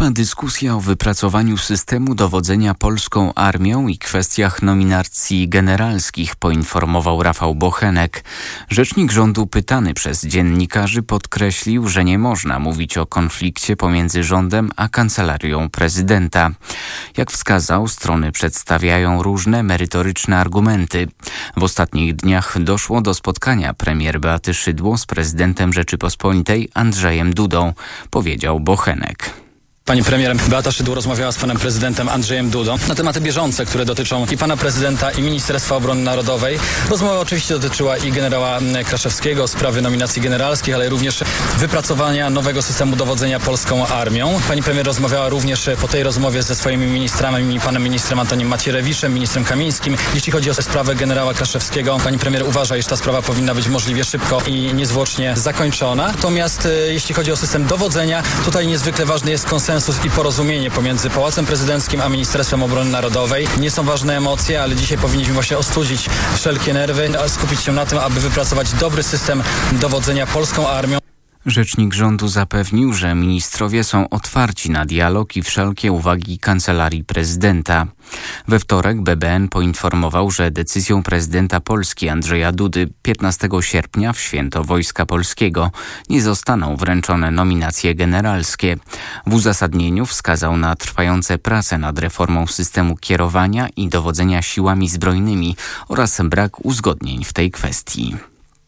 Trwa dyskusja o wypracowaniu systemu dowodzenia polską armią i kwestiach nominacji generalskich, poinformował Rafał Bochenek. Rzecznik rządu pytany przez dziennikarzy podkreślił, że nie można mówić o konflikcie pomiędzy rządem a kancelarią prezydenta. Jak wskazał, strony przedstawiają różne merytoryczne argumenty. W ostatnich dniach doszło do spotkania premier Beaty Szydło z prezydentem Rzeczypospolitej Andrzejem Dudą, powiedział Bochenek. Pani premier Beata Szydło rozmawiała z panem prezydentem Andrzejem Dudą na tematy bieżące, które dotyczą i pana prezydenta, i Ministerstwa Obrony Narodowej. Rozmowa oczywiście dotyczyła i generała Kraszewskiego, sprawy nominacji generalskich, ale również wypracowania nowego systemu dowodzenia polską armią. Pani premier rozmawiała również po tej rozmowie ze swoimi ministrami, panem ministrem Antonim Macierewiczem, ministrem Kamińskim. Jeśli chodzi o sprawę generała Kraszewskiego, pani premier uważa, iż ta sprawa powinna być możliwie szybko i niezwłocznie zakończona. Natomiast jeśli chodzi o system dowodzenia, tutaj niezwykle ważny jest konsensus i porozumienie pomiędzy Pałacem Prezydenckim a Ministerstwem Obrony Narodowej. Nie są ważne emocje, ale dzisiaj powinniśmy właśnie ostudzić wszelkie nerwy, a skupić się na tym, aby wypracować dobry system dowodzenia polską armią. Rzecznik rządu zapewnił, że ministrowie są otwarci na dialog i wszelkie uwagi Kancelarii Prezydenta. We wtorek BBN poinformował, że decyzją prezydenta Polski Andrzeja Dudy 15 sierpnia w święto Wojska Polskiego nie zostaną wręczone nominacje generalskie. W uzasadnieniu wskazał na trwające prace nad reformą systemu kierowania i dowodzenia siłami zbrojnymi oraz brak uzgodnień w tej kwestii.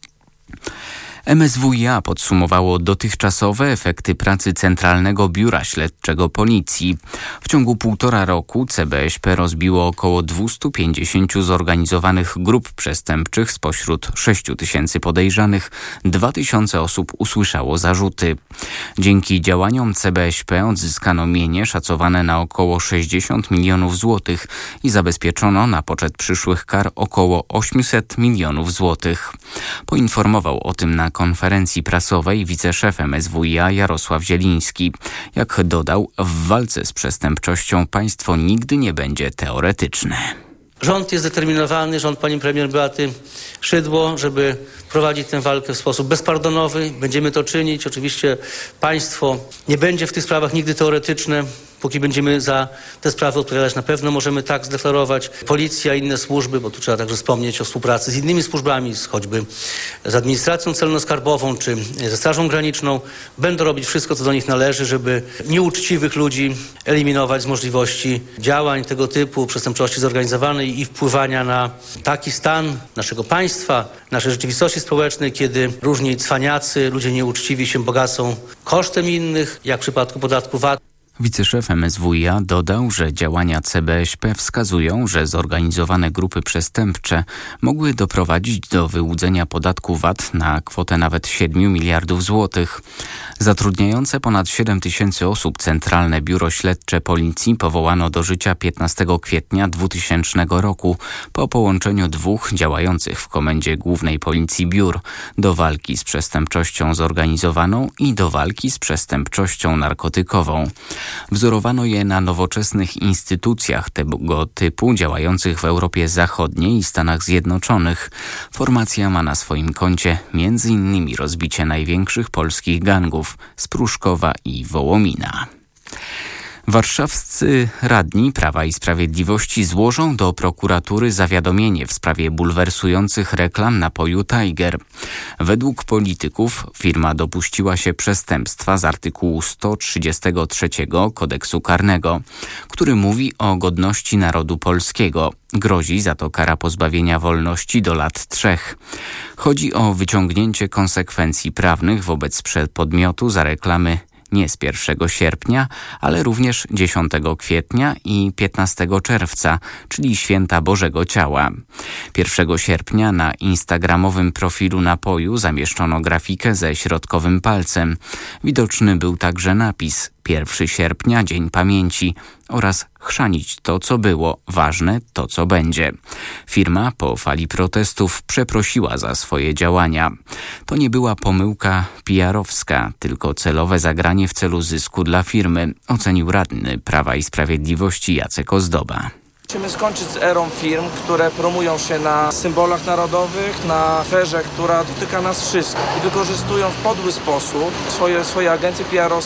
MSWiA podsumowało dotychczasowe efekty pracy Centralnego Biura Śledczego Policji. W ciągu 1,5 roku CBŚP rozbiło około 250 zorganizowanych grup przestępczych. Spośród 6 tysięcy podejrzanych 2000 osób usłyszało zarzuty. Dzięki działaniom CBŚP odzyskano mienie szacowane na około 60 milionów złotych i zabezpieczono na poczet przyszłych kar około 800 milionów złotych. Poinformował o tym na konferencji prasowej wiceszef MSWiA Jarosław Zieliński. Jak dodał, w walce z przestępczością państwo nigdy nie będzie teoretyczne. Rząd jest zdeterminowany, rząd pani premier Beaty Szydło, żeby prowadzić tę walkę w sposób bezpardonowy. Będziemy to czynić. Oczywiście państwo nie będzie w tych sprawach nigdy teoretyczne. Póki będziemy za te sprawy odpowiadać, na pewno możemy tak zdeklarować. Policja i inne służby, bo tu trzeba także wspomnieć o współpracy z innymi służbami, choćby z administracją celno-skarbową czy ze Strażą Graniczną, będą robić wszystko, co do nich należy, żeby nieuczciwych ludzi eliminować z możliwości działań tego typu, przestępczości zorganizowanej i wpływania na taki stan naszego państwa, naszej rzeczywistości społecznej, kiedy różni cwaniacy, ludzie nieuczciwi się bogacą kosztem innych, jak w przypadku podatku VAT. Wiceszef MSWiA dodał, że działania CBŚP wskazują, że zorganizowane grupy przestępcze mogły doprowadzić do wyłudzenia podatku VAT na kwotę nawet 7 miliardów złotych. Zatrudniające ponad 7 tysięcy osób Centralne Biuro Śledcze Policji powołano do życia 15 kwietnia 2000 roku po połączeniu 2 działających w Komendzie Głównej Policji biur do walki z przestępczością zorganizowaną i do walki z przestępczością narkotykową. Wzorowano je na nowoczesnych instytucjach tego typu działających w Europie Zachodniej i Stanach Zjednoczonych. Formacja ma na swoim koncie m.in. rozbicie największych polskich gangów z Pruszkowa i Wołomina. Warszawscy radni Prawa i Sprawiedliwości złożą do prokuratury zawiadomienie w sprawie bulwersujących reklam napoju Tiger. Według polityków firma dopuściła się przestępstwa z artykułu 133 Kodeksu Karnego, który mówi o godności narodu polskiego. Grozi za to kara pozbawienia wolności do lat 3. Chodzi o wyciągnięcie konsekwencji prawnych wobec podmiotu za reklamy nie z 1 sierpnia, ale również 10 kwietnia i 15 czerwca, czyli święta Bożego Ciała. 1 sierpnia na instagramowym profilu napoju zamieszczono grafikę ze środkowym palcem. Widoczny był także napis 1 sierpnia, Dzień Pamięci oraz chrzanić to, co było, ważne to, co będzie. Firma po fali protestów przeprosiła za swoje działania. To nie była pomyłka PR-owska, tylko celowe zagranie w celu zysku dla firmy, ocenił radny Prawa i Sprawiedliwości Jacek Ozdoba. Musimy skończyć z erą firm, które promują się na symbolach narodowych, na aferze, która dotyka nas wszystkich i wykorzystują w podły sposób swoje agencje PR-owskie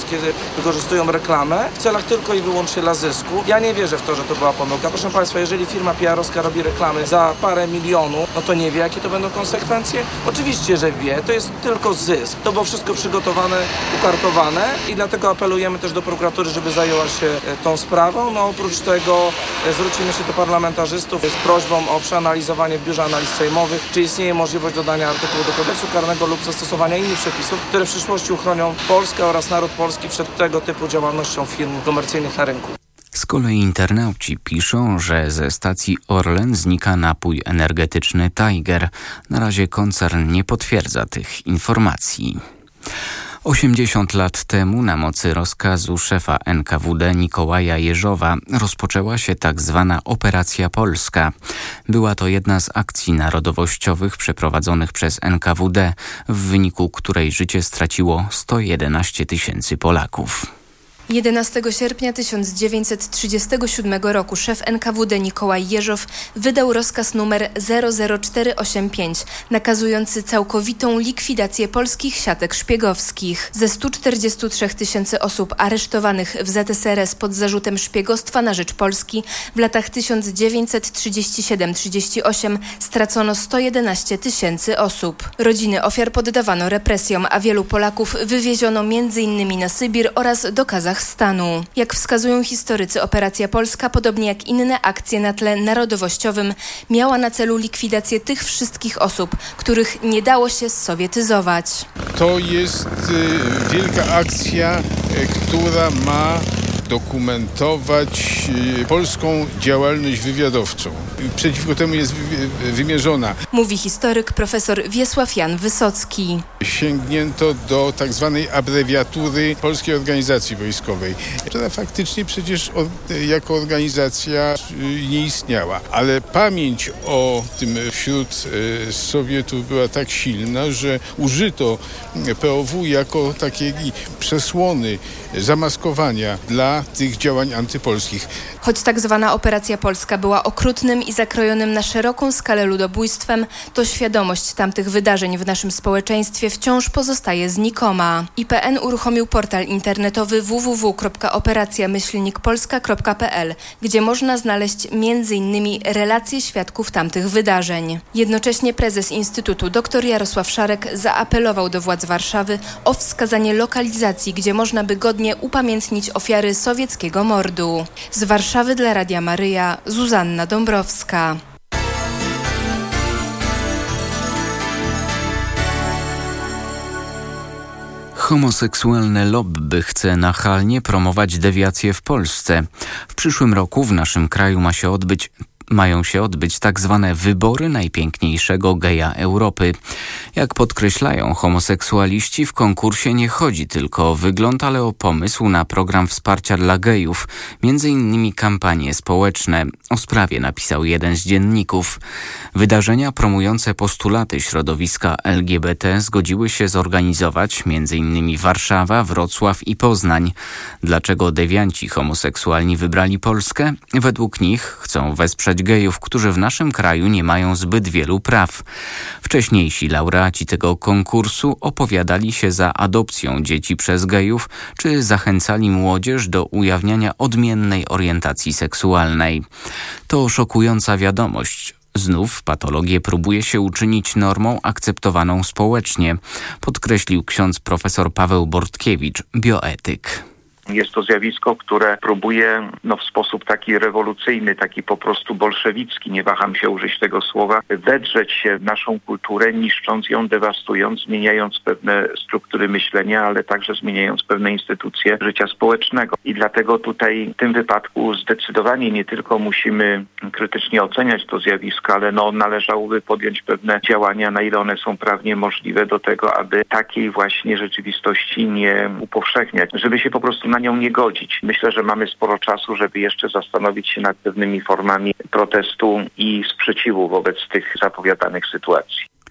wykorzystują reklamę w celach tylko i wyłącznie dla zysku. Ja nie wierzę w to, że to była pomyłka. Proszę Państwa, jeżeli firma PR-owska robi reklamy za parę milionów, no to nie wie, jakie to będą konsekwencje? Oczywiście, że wie. To jest tylko zysk. To było wszystko przygotowane, ukartowane i dlatego apelujemy też do prokuratury, żeby zajęła się tą sprawą. No oprócz tego zwrócimy się do parlamentarzystów z prośbą o przeanalizowanie w Biurze Analiz Sejmowych, czy istnieje możliwość dodania artykułu do kodeksu karnego lub zastosowania innych przepisów, które w przyszłości uchronią Polskę oraz naród polski przed tego typu działalnością firm komercyjnych na rynku. Z kolei internauci piszą, że ze stacji Orlen znika napój energetyczny Tiger. Na razie koncern nie potwierdza tych informacji. 80 lat temu na mocy rozkazu szefa NKWD Mikołaja Jeżowa rozpoczęła się tak zwana Operacja Polska. Była to jedna z akcji narodowościowych przeprowadzonych przez NKWD, w wyniku której życie straciło 111 000 Polaków. 11 sierpnia 1937 roku szef NKWD Mikołaj Jeżow wydał rozkaz numer 00485 nakazujący całkowitą likwidację polskich siatek szpiegowskich. Ze 143 000 osób aresztowanych w ZSRS pod zarzutem szpiegostwa na rzecz Polski w latach 1937-38 stracono 111 000 osób. Rodziny ofiar poddawano represjom, a wielu Polaków wywieziono m.in. na Sybir oraz do Kazachstanu. Jak wskazują historycy, Operacja Polska, podobnie jak inne akcje na tle narodowościowym, miała na celu likwidację tych wszystkich osób, których nie dało się sowietyzować. To jest wielka akcja, która ma dokumentować polską działalność wywiadowczą. Przeciwko temu jest wymierzona. Mówi historyk profesor Wiesław Jan Wysocki. Sięgnięto do tak zwanej abrewiatury Polskiej Organizacji Wojskowej, która faktycznie przecież jako organizacja nie istniała. Ale pamięć o tym wśród Sowietów była tak silna, że użyto POW jako takiej przesłony zamaskowania dla tych działań antypolskich. Choć tak zwana Operacja Polska była okrutnym i zakrojonym na szeroką skalę ludobójstwem, to świadomość tamtych wydarzeń w naszym społeczeństwie wciąż pozostaje znikoma. IPN uruchomił portal internetowy www.operacja-polska.pl, gdzie można znaleźć m.in. relacje świadków tamtych wydarzeń. Jednocześnie prezes Instytutu dr Jarosław Szarek zaapelował do władz Warszawy o wskazanie lokalizacji, gdzie można by godnie upamiętnić ofiary sowieckiego mordu. Z Warszawy dla Radia Maryja, Zuzanna Dąbrowska. Homoseksualne lobby chce nachalnie promować dewiację w Polsce. W przyszłym roku w naszym kraju mają się odbyć tak zwane wybory najpiękniejszego geja Europy. Jak podkreślają homoseksualiści, w konkursie nie chodzi tylko o wygląd, ale o pomysł na program wsparcia dla gejów, między innymi kampanie społeczne. O sprawie napisał jeden z dzienników. Wydarzenia promujące postulaty środowiska LGBT zgodziły się zorganizować między innymi Warszawa, Wrocław i Poznań. Dlaczego dewianci homoseksualni wybrali Polskę? Według nich chcą wesprzeć gejów, którzy w naszym kraju nie mają zbyt wielu praw. Wcześniejsi laureaci tego konkursu opowiadali się za adopcją dzieci przez gejów, czy zachęcali młodzież do ujawniania odmiennej orientacji seksualnej. To szokująca wiadomość. Znów patologię próbuje się uczynić normą akceptowaną społecznie, podkreślił ksiądz profesor Paweł Bortkiewicz, bioetyk. Jest to zjawisko, które próbuje w sposób taki rewolucyjny, taki po prostu bolszewicki, nie waham się użyć tego słowa, wedrzeć się w naszą kulturę, niszcząc ją, dewastując, zmieniając pewne struktury myślenia, ale także zmieniając pewne instytucje życia społecznego. I dlatego tutaj w tym wypadku zdecydowanie nie tylko musimy krytycznie oceniać to zjawisko, ale należałoby podjąć pewne działania, na ile one są prawnie możliwe do tego, aby takiej właśnie rzeczywistości nie upowszechniać, żeby się po prostu na nią nie godzić. Myślę, że mamy sporo czasu, żeby jeszcze zastanowić się nad pewnymi formami protestu i sprzeciwu wobec tych zapowiadanych sytuacji.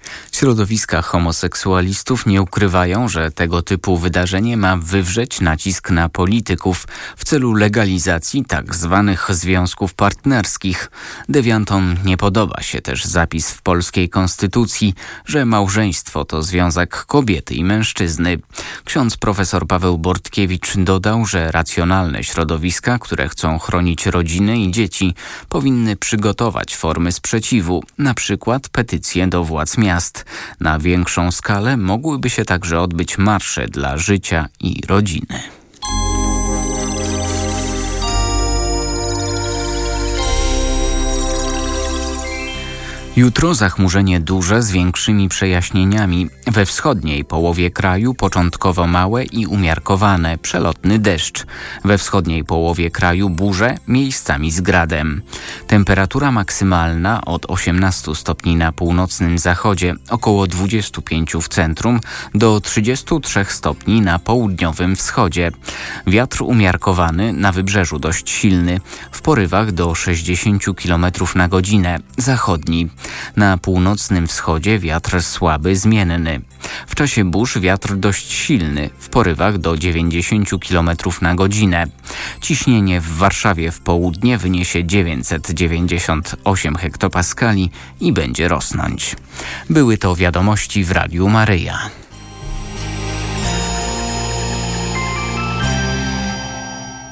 Środowiska homoseksualistów nie ukrywają, że tego typu wydarzenie ma wywrzeć nacisk na polityków w celu legalizacji tzw. związków partnerskich. Dewiantom nie podoba się też zapis w polskiej konstytucji, że małżeństwo to związek kobiety i mężczyzny. Ksiądz profesor Paweł Bortkiewicz dodał, że racjonalne środowiska, które chcą chronić rodziny i dzieci, powinny przygotować formy sprzeciwu, na przykład petycje do władz miast. Na większą skalę mogłyby się także odbyć marsze dla życia i rodziny. Jutro zachmurzenie duże z większymi przejaśnieniami. We wschodniej połowie kraju początkowo małe i umiarkowane, przelotny deszcz. We wschodniej połowie kraju burze, miejscami z gradem. Temperatura maksymalna od 18 stopni na północnym zachodzie, około 25 w centrum, do 33 stopni na południowym wschodzie. Wiatr umiarkowany, na wybrzeżu dość silny, w porywach do 60 km na godzinę, zachodni. Na północnym wschodzie wiatr słaby, zmienny. W czasie burz wiatr dość silny, w porywach do 90 km na godzinę. Ciśnienie w Warszawie w południe wyniesie 998 hektopaskali i będzie rosnąć. Były to wiadomości w Radiu Maryja.